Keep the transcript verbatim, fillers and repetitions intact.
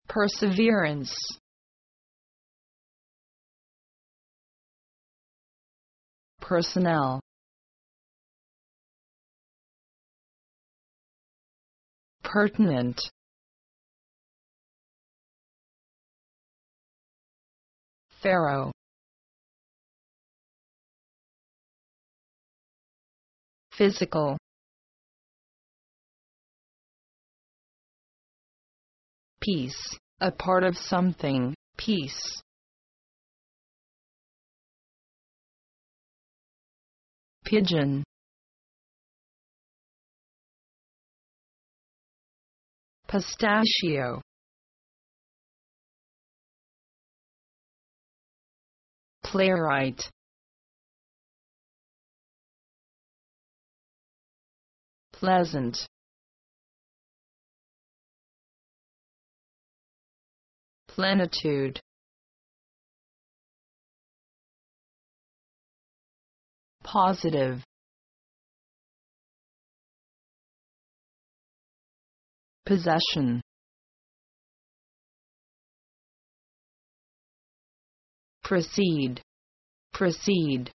perseverance, personnel, pertinent, pharaoh, physical, piece, a part of something, piece, pigeon, pistachio, playwright, pleasant, plenitude, positive, possession, proceed, proceed,